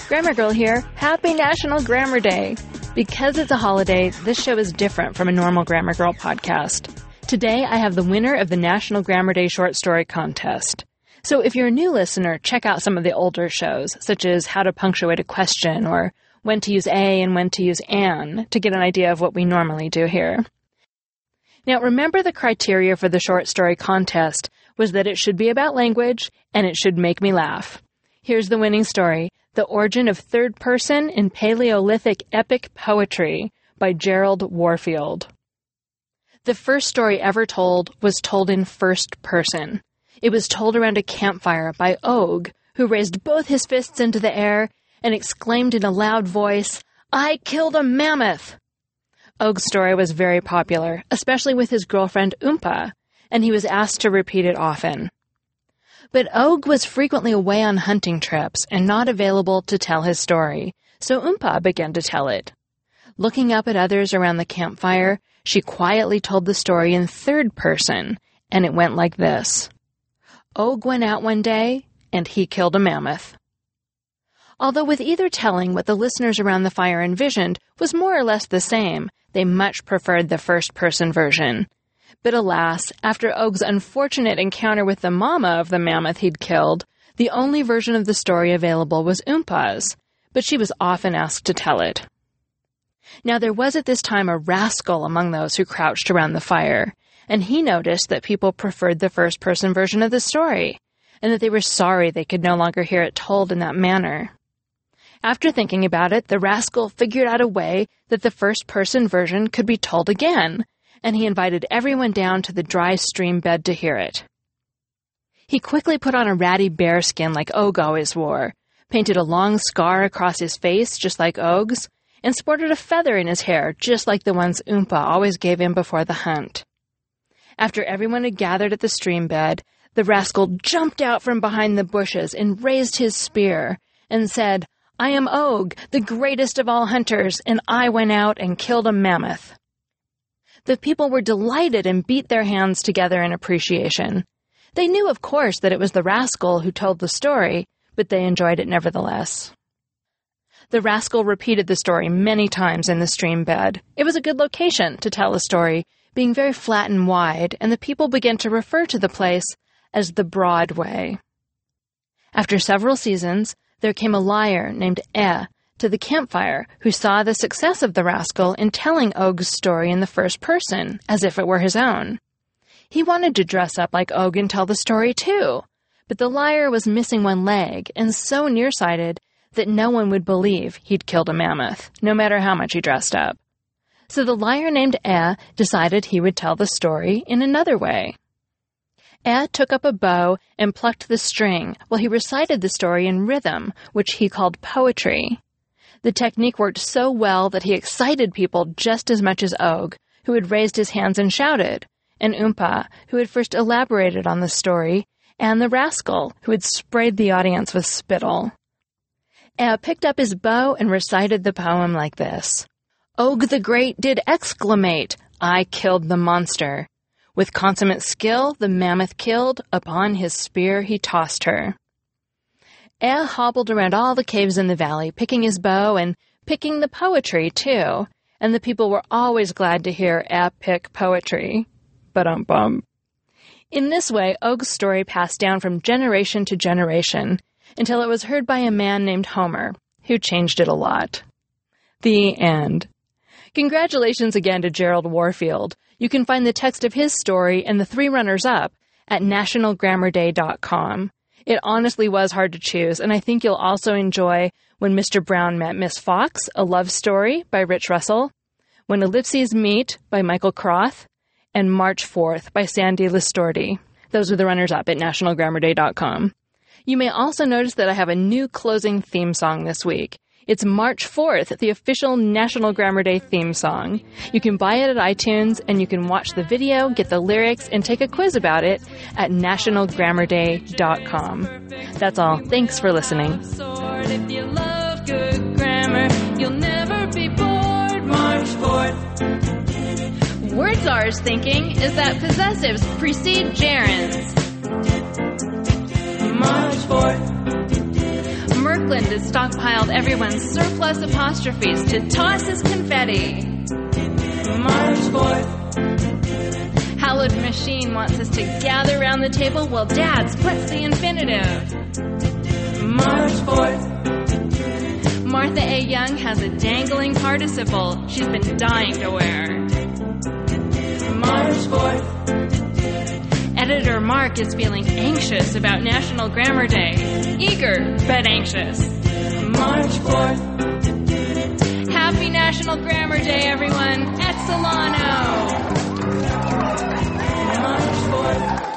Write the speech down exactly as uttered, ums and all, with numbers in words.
Grammar Girl here. Happy National Grammar Day! Because it's a holiday, this show is different from a normal Grammar Girl podcast. Today, I have the winner of the National Grammar Day Short Story Contest. So if you're a new listener, check out some of the older shows, such as How to Punctuate a Question or When to Use A and When to Use An, to get an idea of what we normally do here. Now, remember the criteria for the short story contest was that it should be about language and it should make me laugh. Here's the winning story, The Origin of Third Person in Paleolithic Epic Poetry by Gerald Warfield. The first story ever told was told in first person. It was told around a campfire by Og, who raised both his fists into the air and exclaimed in a loud voice, "I killed a mammoth!" Og's story was very popular, especially with his girlfriend Oompa, and he was asked to repeat it often. But Og was frequently away on hunting trips and not available to tell his story, so Oompa began to tell it. Looking up at others around the campfire, she quietly told the story in third person, and it went like this. Og went out one day, and he killed a mammoth. Although with either telling what the listeners around the fire envisioned was more or less the same, they much preferred the first-person version. But alas, after Og's unfortunate encounter with the mama of the mammoth he'd killed, the only version of the story available was Oompa's, but she was often asked to tell it. Now there was at this time a rascal among those who crouched around the fire, and he noticed that people preferred the first-person version of the story, and that they were sorry they could no longer hear it told in that manner. After thinking about it, the rascal figured out a way that the first-person version could be told again, and he invited everyone down to the dry stream bed to hear it. He quickly put on a ratty bearskin like Og always wore, painted a long scar across his face just like Og's, and sported a feather in his hair just like the ones Oompa always gave him before the hunt. After everyone had gathered at the stream bed, the rascal jumped out from behind the bushes and raised his spear and said, "I am Og, the greatest of all hunters, and I went out and killed a mammoth." The people were delighted and beat their hands together in appreciation. They knew, of course, that it was the rascal who told the story, but they enjoyed it nevertheless. The rascal repeated the story many times in the stream bed. It was a good location to tell a story, being very flat and wide, and the people began to refer to the place as the Broadway. After several seasons, there came a liar named E to the campfire who saw the success of the rascal in telling Og's story in the first person, as if it were his own. He wanted to dress up like Og and tell the story too, but the liar was missing one leg and so nearsighted that no one would believe he'd killed a mammoth, no matter how much he dressed up. So the liar named E decided he would tell the story in another way. E took up a bow and plucked the string while he recited the story in rhythm, which he called poetry. The technique worked so well that he excited people just as much as Og, who had raised his hands and shouted, and Oompa, who had first elaborated on the story, and the rascal, who had sprayed the audience with spittle. E picked up his bow and recited the poem like this. Og the Great did exclamate, "I killed the monster. With consummate skill, the mammoth killed, upon his spear he tossed her." E hobbled around all the caves in the valley, picking his bow and picking the poetry, too, and the people were always glad to hear E pick poetry. Ba-dum-bum. In this way, Og's story passed down from generation to generation until it was heard by a man named Homer, who changed it a lot. The end. Congratulations again to Gerald Warfield. You can find the text of his story and the three runners-up at national grammar day dot com. It honestly was hard to choose, and I think you'll also enjoy When Mister Brown Met Miss Fox, a love story by Rich Russell, When Ellipses Meet by Michael Croth, and March fourth by Sandy Listorti. Those are the runners-up at national grammar day dot com. You may also notice that I have a new closing theme song this week. It's March fourth, the official National Grammar Day theme song. You can buy it at iTunes, and you can watch the video, get the lyrics, and take a quiz about it at national grammar day dot com. That's all. Thanks for listening. If you love good grammar, you'll never be bored. March fourth. WordStar's thinking is that possessives precede gerunds. March fourth. Merkland has stockpiled everyone's surplus apostrophes to toss as confetti. March fourth. Hallowed Machine wants us to gather round the table while Dad splits the infinitive. March fourth. Martha A. Young has a dangling participle she's been dying to wear. March fourth. Editor Mark is feeling anxious about National Grammar Day. Eager, but anxious. March fourth. Happy National Grammar Day, everyone. Et Solano. March fourth.